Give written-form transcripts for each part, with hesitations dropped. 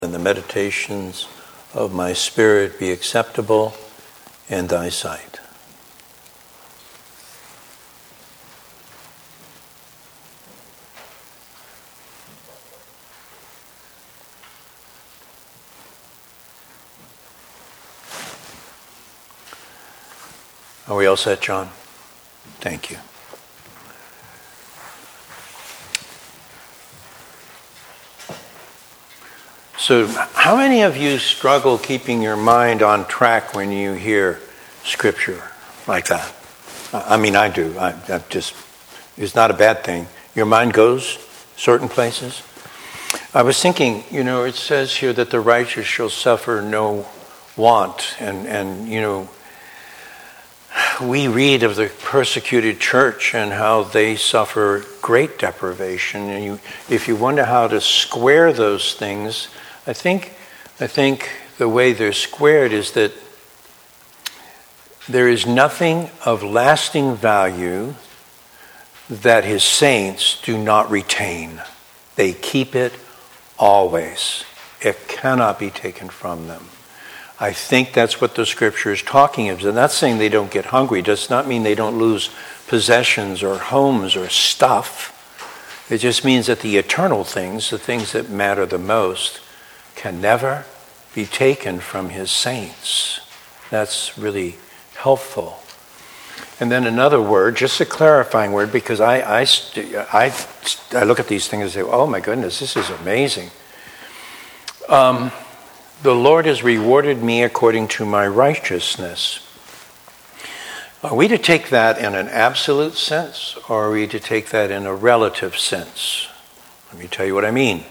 and the meditations of my spirit be acceptable in thy sight. Are we all set, John? Thank you. So, how many of you struggle keeping your mind on track when you hear scripture like that? I mean, I do. It's not a bad thing. Your mind goes certain places. I was thinking, it says here that the righteous shall suffer no want. And we read of the persecuted church and how they suffer great deprivation. And if you wonder how to square those things, I think the way they're squared is that there is nothing of lasting value that his saints do not retain. They keep it always. It cannot be taken from them. I think that's what the scripture is talking about. I'm not saying they don't get hungry. It does not mean they don't lose possessions or homes or stuff. It just means that the eternal things, the things that matter the most, can never be taken from his saints. That's really helpful. And then another word, just a clarifying word, because I look at these things and say, oh my goodness, this is amazing. The Lord has rewarded me according to my righteousness. Are we to take that in an absolute sense, or are we to take that in a relative sense? Let me tell you what I mean.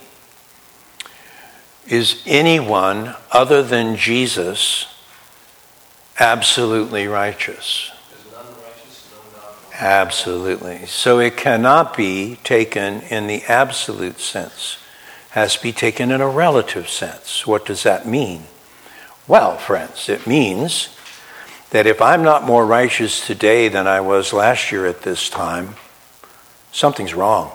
Is anyone other than Jesus absolutely righteous? Is none righteous? No, not one. Absolutely. So it cannot be taken in the absolute sense. It has to be taken in a relative sense. What does that mean? Well, friends, it means that if I'm not more righteous today than I was last year at this time, something's wrong.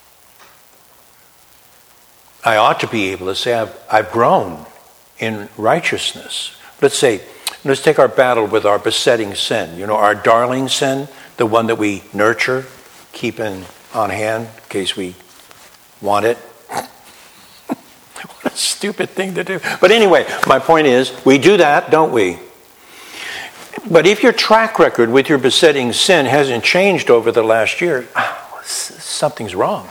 I ought to be able to say I've grown in righteousness. Let's take our battle with our besetting sin. Our darling sin, the one that we nurture, keep on hand in case we want it. What a stupid thing to do. But anyway, my point is, we do that, don't we? But if your track record with your besetting sin hasn't changed over the last year, something's wrong.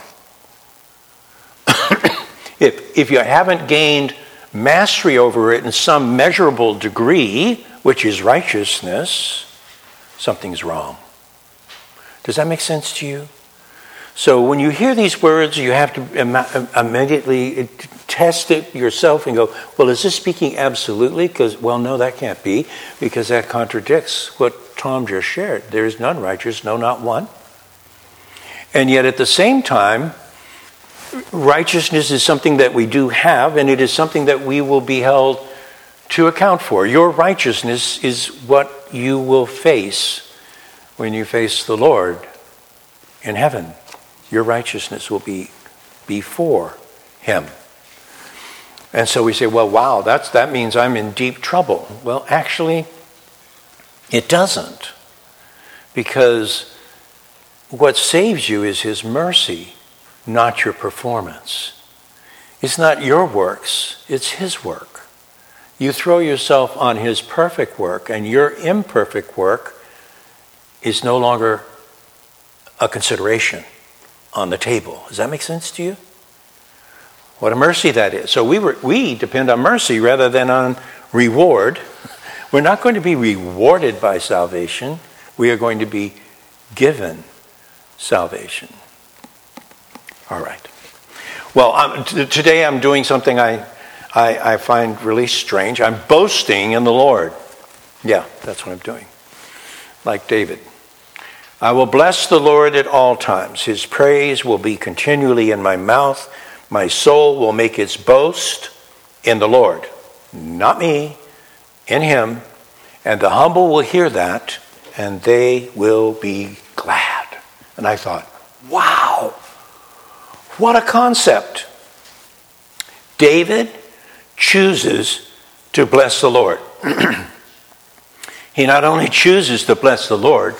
If you haven't gained mastery over it in some measurable degree, which is righteousness, something's wrong. Does that make sense to you? So when you hear these words, you have to immediately test it yourself and go, well, is this speaking absolutely? No, that can't be, because that contradicts what Tom just shared. There is none righteous, no, not one. And yet at the same time, righteousness is something that we do have, and it is something that we will be held to account for. Your righteousness is what you will face when you face the Lord in heaven. Your righteousness will be before him. And so we say, well, wow, that means I'm in deep trouble. Well, actually, it doesn't. Because what saves you is his mercy, not your performance. It's not your works, it's his work. You throw yourself on his perfect work, and your imperfect work is no longer a consideration on the table. Does that make sense to you? What a mercy that is. So we depend on mercy rather than on reward. We're not going to be rewarded by salvation. We are going to be given salvation. All right. Well, today I'm doing something I find really strange. I'm boasting in the Lord. Yeah, that's what I'm doing. Like David. I will bless the Lord at all times. His praise will be continually in my mouth. My soul will make its boast in the Lord. Not me, in him. And the humble will hear that, and they will be glad. And I thought, wow, what a concept. David chooses to bless the Lord. He not only chooses to bless the Lord,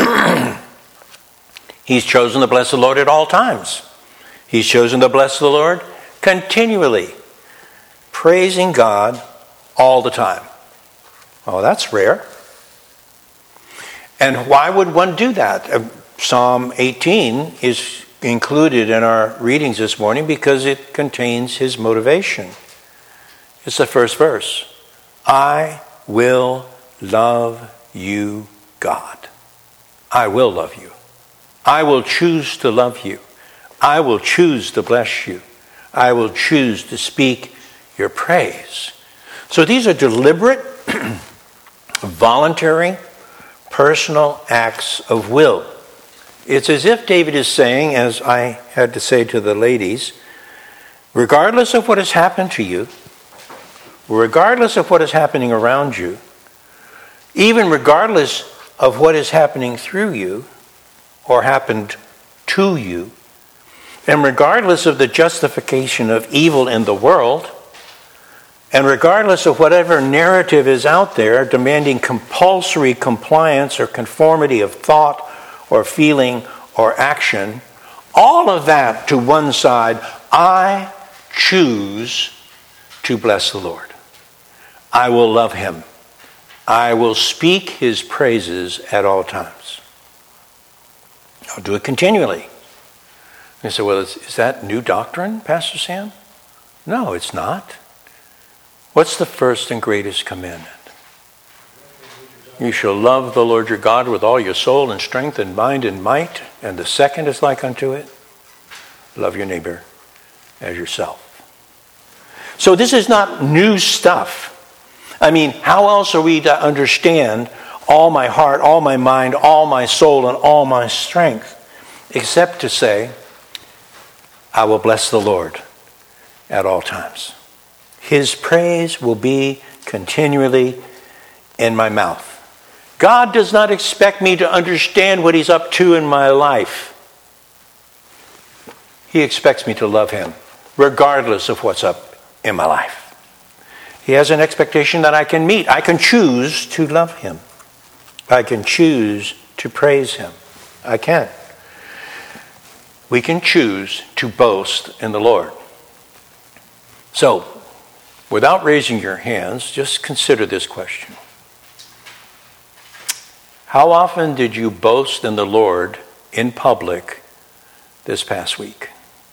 he's chosen to bless the Lord at all times. He's chosen to bless the Lord continually, praising God all the time. Oh, that's rare. And why would one do that? Psalm 18 is included in our readings this morning because it contains his motivation. It's the first verse. I will love you, God. I will love you. I will choose to love you. I will choose to bless you. I will choose to speak your praise. So these are deliberate, voluntary, personal acts of will. It's as if David is saying, as I had to say to the ladies, regardless of what has happened to you, regardless of what is happening around you, even regardless of what is happening through you or happened to you, and regardless of the justification of evil in the world, and regardless of whatever narrative is out there demanding compulsory compliance or conformity of thought or feeling or action, all of that to one side, I choose to bless the Lord. I will love him. I will speak his praises at all times. I'll do it continually. You say, well, is that new doctrine, Pastor Sam? No, it's not. What's the first and greatest commandment? You shall love the Lord your God with all your soul and strength and mind and might. And the second is like unto it. Love your neighbor as yourself. So this is not new stuff. I mean, how else are we to understand all my heart, all my mind, all my soul, and all my strength, except to say, I will bless the Lord at all times. His praise will be continually in my mouth. God does not expect me to understand what he's up to in my life. He expects me to love him, regardless of what's up in my life. He has an expectation that I can meet. I can choose to love him. I can choose to praise him. I can. We can choose to boast in the Lord. So, without raising your hands, just consider this question. How often did you boast in the Lord in public this past week?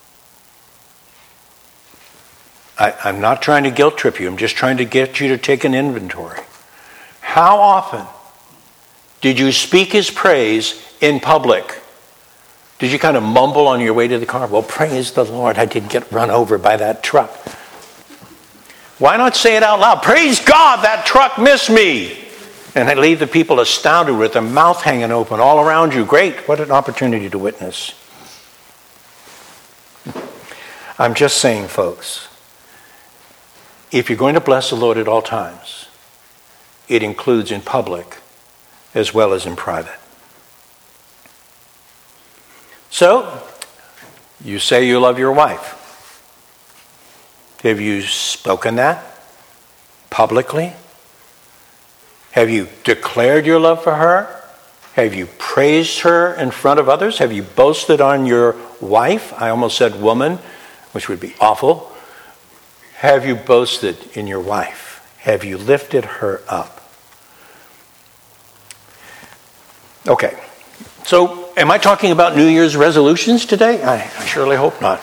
I'm not trying to guilt trip you. I'm just trying to get you to take an inventory. How often did you speak his praise in public? Did you kind of mumble on your way to the car? Well, praise the Lord, I didn't get run over by that truck. Why not say it out loud? Praise God, that truck missed me. And I leave the people astounded with their mouth hanging open all around you. Great, what an opportunity to witness. I'm just saying, folks, if you're going to bless the Lord at all times, it includes in public as well as in private. So, you say you love your wife. Have you spoken that publicly? Have you declared your love for her? Have you praised her in front of others? Have you boasted on your wife? I almost said woman, which would be awful. Have you boasted in your wife? Have you lifted her up? Okay, so am I talking about New Year's resolutions today? I surely hope not.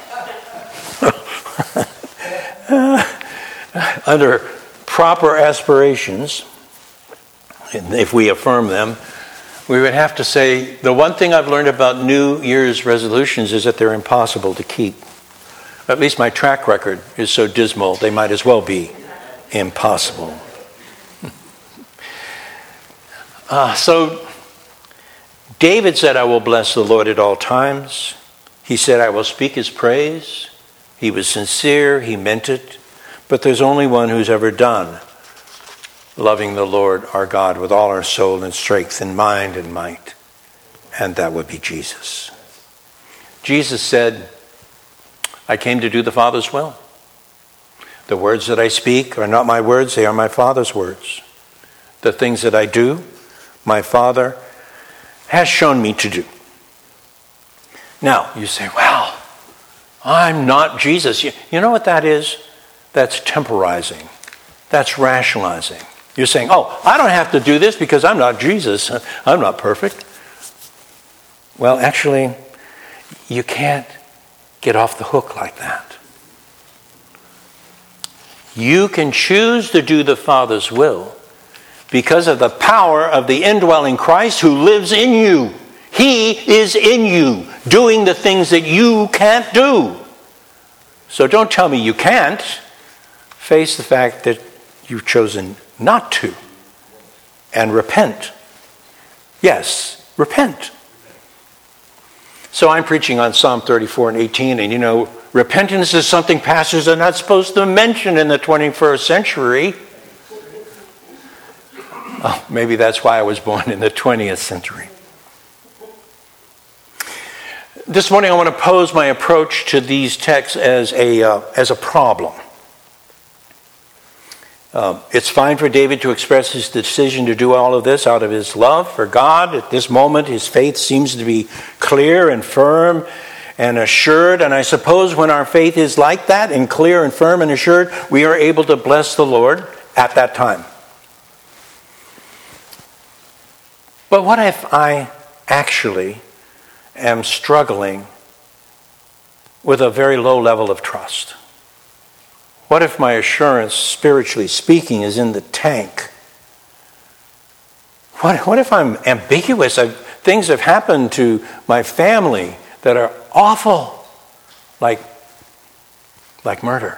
Under proper aspirations, and if we affirm them, we would have to say the one thing I've learned about New Year's resolutions is that they're impossible to keep. At least my track record is so dismal, they might as well be impossible. So David said, I will bless the Lord at all times. He said, I will speak his praise. He was sincere, he meant it. But there's only one who's ever done loving the Lord our God with all our soul and strength and mind and might. And that would be Jesus. Jesus said, I came to do the Father's will. The words that I speak are not my words, they are my Father's words. The things that I do, my Father has shown me to do. Now, you say, well, I'm not Jesus. You know what that is? That's temporizing. That's rationalizing. You're saying, oh, I don't have to do this because I'm not Jesus. I'm not perfect. Well, actually, you can't get off the hook like that. You can choose to do the Father's will because of the power of the indwelling Christ who lives in you. He is in you, doing the things that you can't do. So don't tell me you can't. Face the fact that you've chosen not to. And repent. Yes, repent. So I'm preaching on Psalm 34 and 18, and you know, repentance is something pastors are not supposed to mention in the 21st century. Oh, maybe that's why I was born in the 20th century. This morning I want to pose my approach to these texts as a problem. It's fine for David to express his decision to do all of this out of his love for God. At this moment, his faith seems to be clear and firm and assured. And I suppose when our faith is like that and clear and firm and assured, we are able to bless the Lord at that time. But what if I actually am struggling with a very low level of trust? What if my assurance, spiritually speaking, is in the tank? What if I'm ambiguous? Things have happened to my family that are awful, like murder.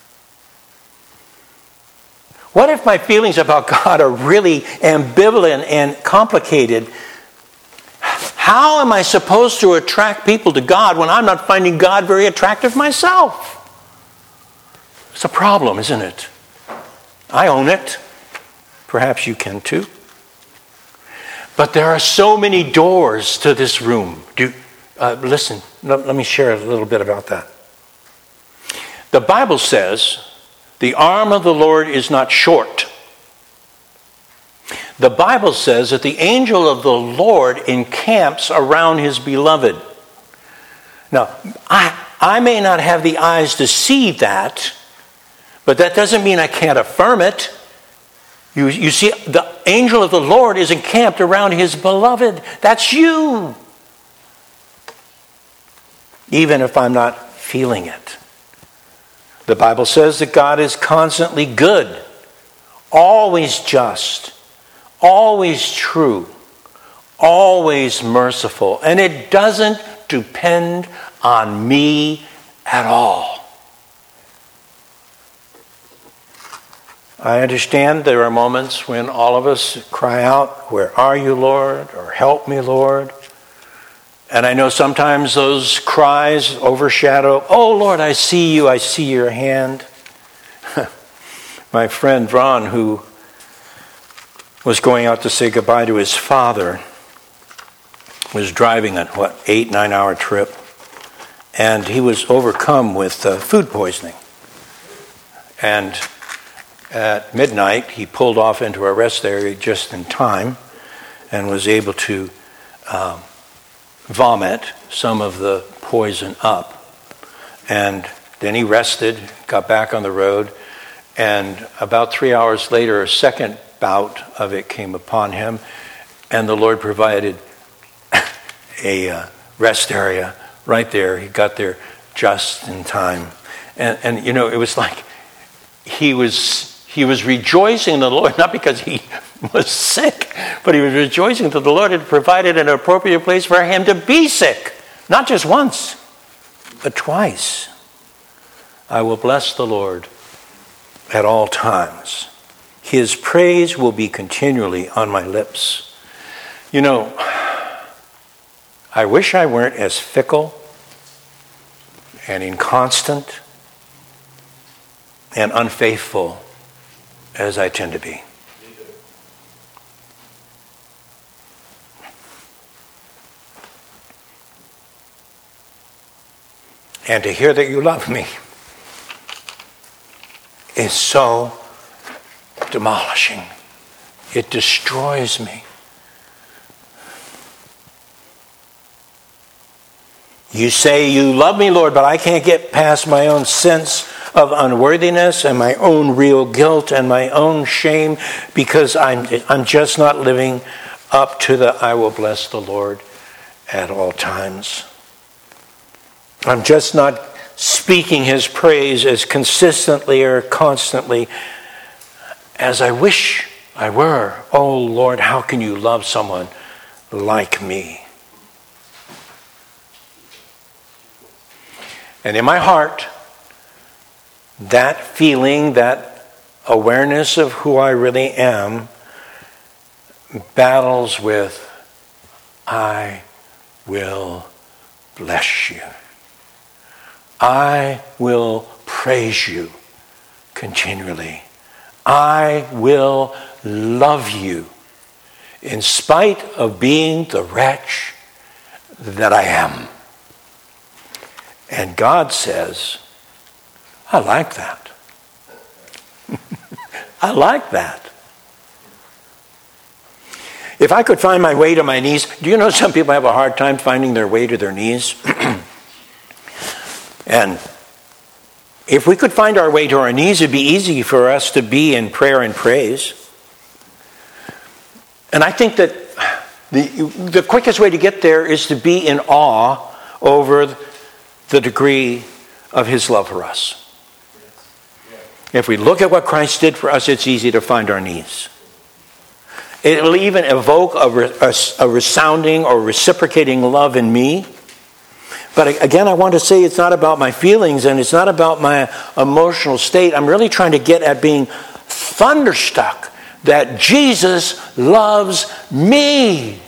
What if my feelings about God are really ambivalent and complicated? How am I supposed to attract people to God when I'm not finding God very attractive myself? It's a problem, isn't it? I own it. Perhaps you can too. But there are so many doors to this room. Listen, let me share a little bit about that. The Bible says, the arm of the Lord is not short. The Bible says that the angel of the Lord encamps around his beloved. Now, I may not have the eyes to see that, but that doesn't mean I can't affirm it. You see, the angel of the Lord is encamped around his beloved. That's you. Even if I'm not feeling it. The Bible says that God is constantly good, always just, always true, always merciful. And it doesn't depend on me at all. I understand there are moments when all of us cry out, "Where are you, Lord?" or "Help me, Lord." And I know sometimes those cries overshadow, "Oh, Lord, I see you, I see your hand." My friend Ron, who was going out to say goodbye to his father, was driving a 8-9 hour trip, and he was overcome with food poisoning. And at midnight, he pulled off into a rest area just in time and was able to vomit some of the poison up. And then he rested, got back on the road, and about 3 hours later, a second bout of it came upon him, and the Lord provided a rest area right there. He got there just in time. And you know, it was like he was rejoicing in the Lord, not because he was sick, but he was rejoicing that the Lord had provided an appropriate place for him to be sick. Not just once, but twice. I will bless the Lord at all times. His praise will be continually on my lips. You know, I wish I weren't as fickle and inconstant and unfaithful as I tend to be. And to hear that you love me is so demolishing. It destroys me. You say you love me, Lord, but I can't get past my own sense of unworthiness and my own real guilt and my own shame because I'm just not living up to the I will bless the Lord at all times. I'm just not speaking his praise as consistently or constantly as I wish I were. Oh Lord, how can you love someone like me? And in my heart, that feeling, that awareness of who I really am, battles with, I will bless you. I will praise you continually. I will love you in spite of being the wretch that I am. And God says, I like that. I like that. If I could find my way to my knees, do you know some people have a hard time finding their way to their knees? And if we could find our way to our knees, it'd be easy for us to be in prayer and praise. And I think that the quickest way to get there is to be in awe over the degree of his love for us. If we look at what Christ did for us, it's easy to find our knees. It will even evoke a resounding or reciprocating love in me. But again, I want to say it's not about my feelings and it's not about my emotional state. I'm really trying to get at being thunderstruck that Jesus loves me.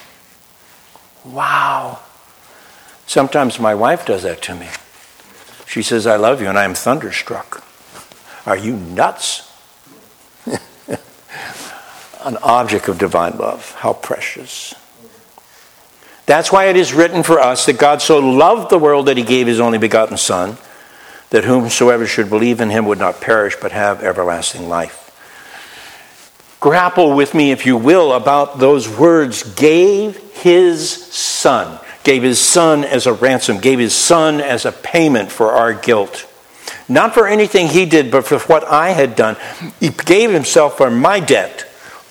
Wow. Sometimes my wife does that to me. She says, I love you, and I am thunderstruck. Are you nuts? An object of divine love. How precious. That's why it is written for us that God so loved the world that he gave his only begotten Son, that whomsoever should believe in him would not perish but have everlasting life. Grapple with me, if you will, about those words, gave his Son. Gave his Son as a ransom, gave his Son as a payment for our guilt. Not for anything he did, but for what I had done. He gave himself for my debt,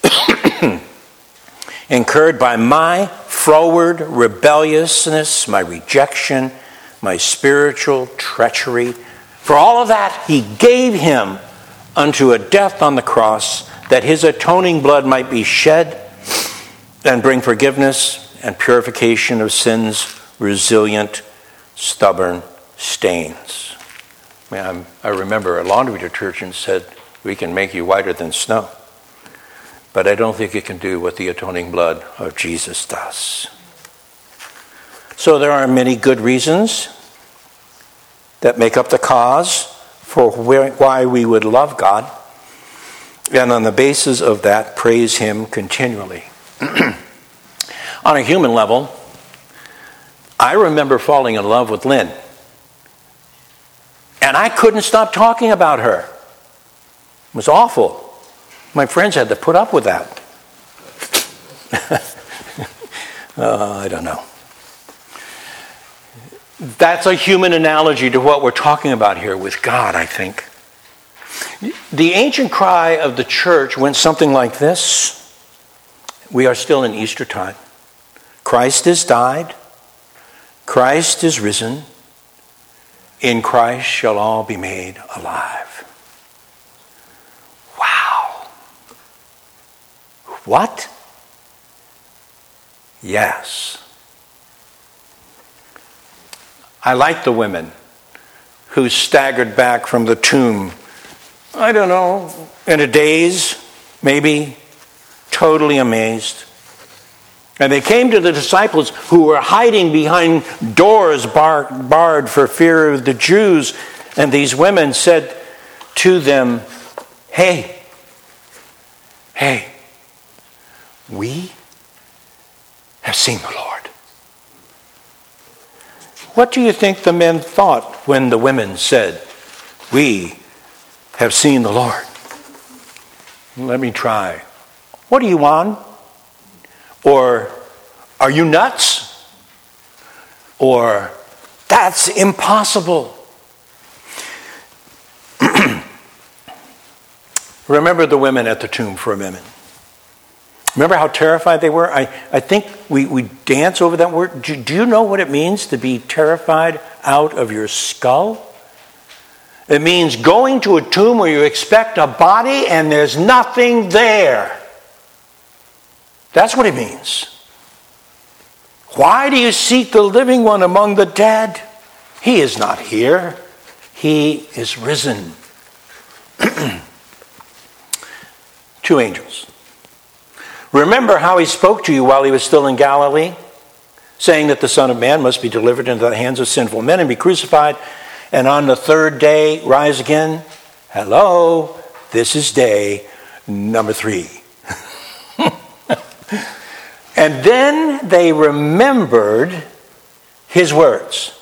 incurred by my froward rebelliousness, my rejection, my spiritual treachery. For all of that, he gave him unto a death on the cross, that his atoning blood might be shed and bring forgiveness and purification of sin's resilient, stubborn stains. I remember a laundry detergent said, we can make you whiter than snow. But I don't think it can do what the atoning blood of Jesus does. So there are many good reasons that make up the cause for why we would love God. And on the basis of that, praise him continually. On a human level, I remember falling in love with Lynn. And I couldn't stop talking about her. It was awful. My friends had to put up with that. I don't know. That's a human analogy to what we're talking about here with God, I think. The ancient cry of the church went something like this. We are still in Easter time. Christ has died. Christ is risen. In Christ shall all be made alive. Wow. What? Yes. I like the women who staggered back from the tomb, I don't know, in a daze, maybe, totally amazed. And they came to the disciples who were hiding behind doors barred for fear of the Jews. And these women said to them, Hey, we have seen the Lord. What do you think the men thought when the women said, We have seen the Lord. Let me try. What are you on? Or are you nuts? Or that's impossible. Remember the women at the tomb for a minute. Remember how terrified they were? I think we dance over that word. Do you know what it means to be terrified out of your skull? It means going to a tomb where you expect a body and there's nothing there. That's what it means. Why do you seek the living one among the dead? He is not here. He is risen. Two angels. Remember how he spoke to you while he was still in Galilee, saying that the Son of Man must be delivered into the hands of sinful men and be crucified, and on the third day rise again? Hello, this is day number 3. And then they remembered his words.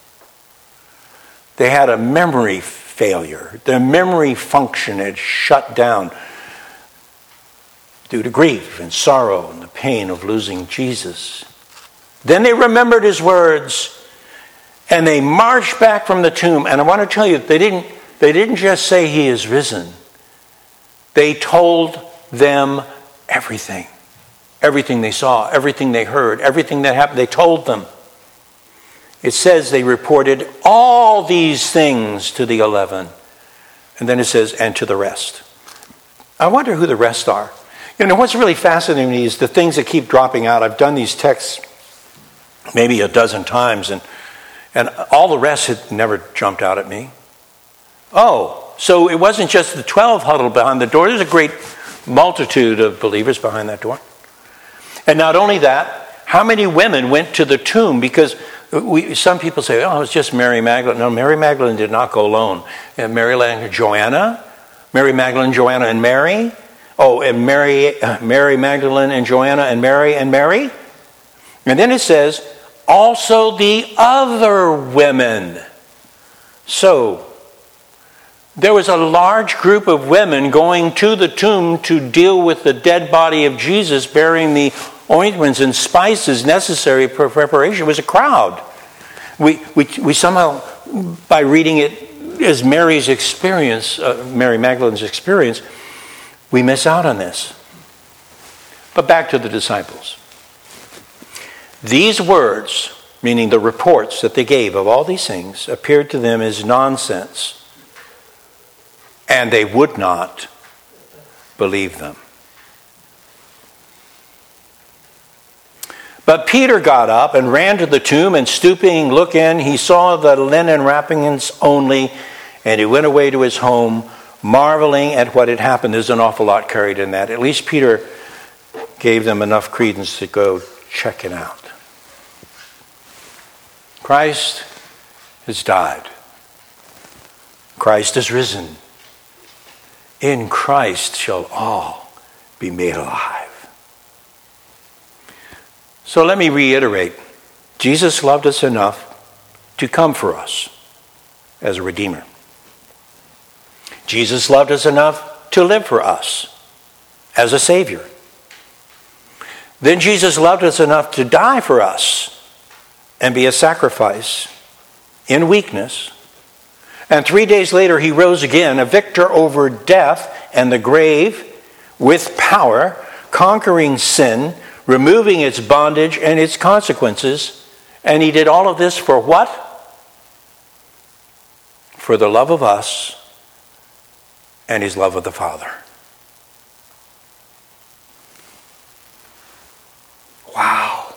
They had a memory failure. Their memory function had shut down due to grief and sorrow and the pain of losing Jesus. Then they remembered his words and they marched back from the tomb. And I want to tell you, they didn't just say he is risen. They told them everything. Everything they saw, everything they heard, everything that happened, they told them. It says they reported all these things to the 11. And then it says, and to the rest. I wonder who the rest are. You know, what's really fascinating to me is the things that keep dropping out. I've done these texts maybe a dozen times, and all the rest had never jumped out at me. Oh, so it wasn't just the 12 huddled behind the door. There's a great multitude of believers behind that door. And not only that, how many women went to the tomb? Because some people say, oh, it was just Mary Magdalene. No, Mary Magdalene did not go alone. And Mary Magdalene, Joanna, and Mary. Oh, and Mary Magdalene and Joanna and Mary and Mary. And then it says, also the other women. So, there was a large group of women going to the tomb to deal with the dead body of Jesus, bearing the ointments and spices necessary for preparation. It was a crowd. We somehow, by reading it as Mary's experience, Mary Magdalene's experience, we miss out on this. But back to the disciples. These words, meaning the reports that they gave of all these things, appeared to them as nonsense. And they would not believe them. But Peter got up and ran to the tomb, and stooping, look in, he saw the linen wrappings only, and he went away to his home, marveling at what had happened. There's an awful lot carried in that. At least Peter gave them enough credence to go check it out. Christ has died. Christ is risen. In Christ shall all be made alive. So let me reiterate. Jesus loved us enough to come for us as a Redeemer. Jesus loved us enough to live for us as a Savior. Then Jesus loved us enough to die for us and be a sacrifice in weakness. And 3 days later, he rose again, a victor over death and the grave, with power, conquering sin, removing its bondage and its consequences. And he did all of this for what? For the love of us and his love of the Father. Wow.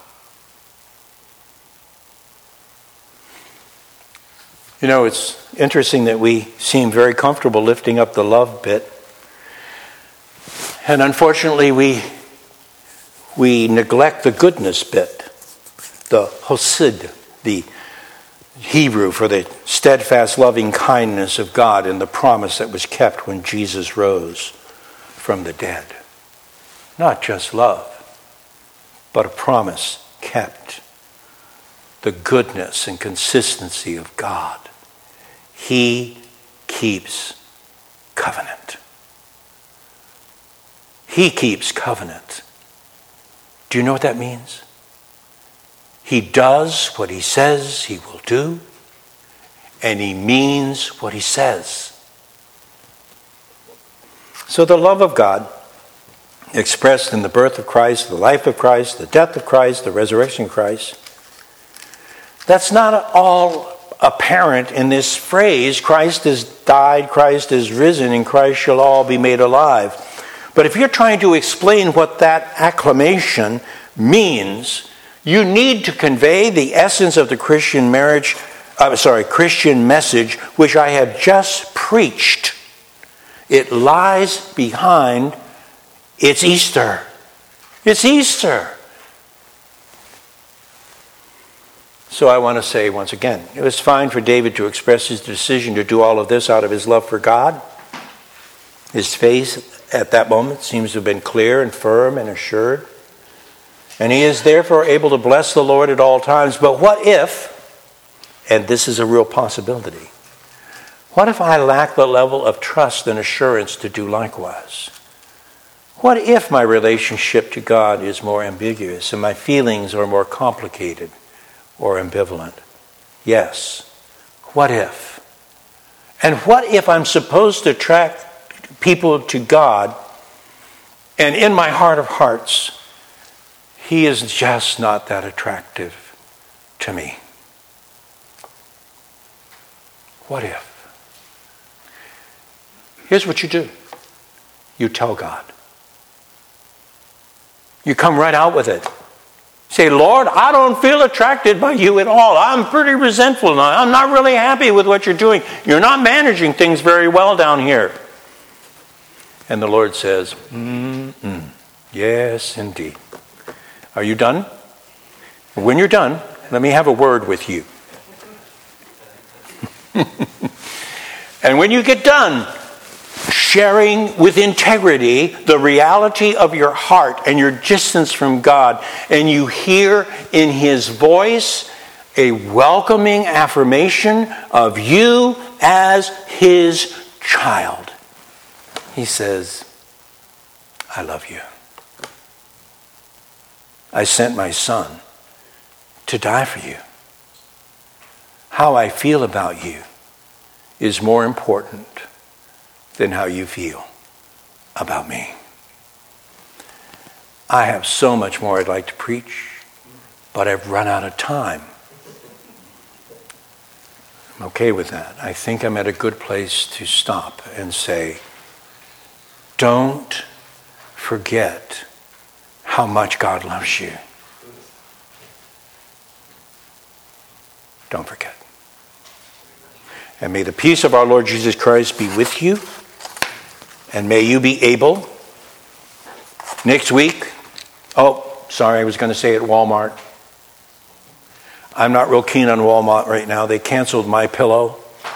You know, it's interesting that we seem very comfortable lifting up the love bit. And unfortunately, we neglect the goodness bit. The hesed, the Hebrew for the steadfast loving kindness of God and the promise that was kept when Jesus rose from the dead. Not just love, but a promise kept. The goodness and consistency of God. He keeps covenant. He keeps covenant. Do you know what that means? He does what he says he will do, and he means what he says. So the love of God, expressed in the birth of Christ, the life of Christ, the death of Christ, the resurrection of Christ, that's not all apparent in this phrase, Christ has died, Christ is risen, and Christ shall all be made alive. But if you're trying to explain what that acclamation means, you need to convey the essence of the Christian Christian message, which I have just preached. It lies behind, it's Easter. It's Easter. So I want to say once again, it was fine for David to express his decision to do all of this out of his love for God. His face at that moment seems to have been clear and firm and assured. And he is therefore able to bless the Lord at all times. But what if, and this is a real possibility, what if I lack the level of trust and assurance to do likewise? What if my relationship to God is more ambiguous and my feelings are more complicated or ambivalent? Yes. What if? And what if I'm supposed to attract people to God, and in my heart of hearts, he is just not that attractive to me? What if? Here's what you do. You tell God. You come right out with it. Say, Lord, I don't feel attracted by you at all. I'm pretty resentful now. I'm not really happy with what you're doing. You're not managing things very well down here. And the Lord says, yes, indeed. Are you done? When you're done, let me have a word with you. And when you get done sharing with integrity the reality of your heart and your distance from God, and you hear in his voice a welcoming affirmation of you as his child, he says, I love you. I sent my son to die for you. How I feel about you is more important than how you feel about me. I have so much more I'd like to preach, but I've run out of time. I'm okay with that. I think I'm at a good place to stop and say, don't forget how much God loves you. Don't forget. And may the peace of our Lord Jesus Christ be with you. And may you be able, next week, I was going to say at Walmart. I'm not real keen on Walmart right now. They canceled MyPillow.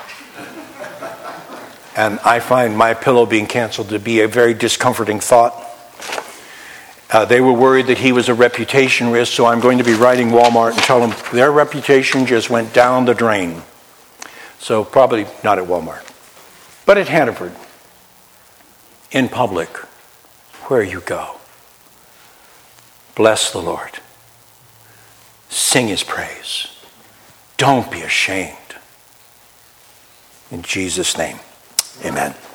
And I find MyPillow being canceled to be a very discomforting thought. They were worried that he was a reputation risk, so I'm going to be writing Walmart and tell them their reputation just went down the drain. So probably not at Walmart, but at Hannaford. In public, where you go. Bless the Lord. Sing his praise. Don't be ashamed. In Jesus' name, amen.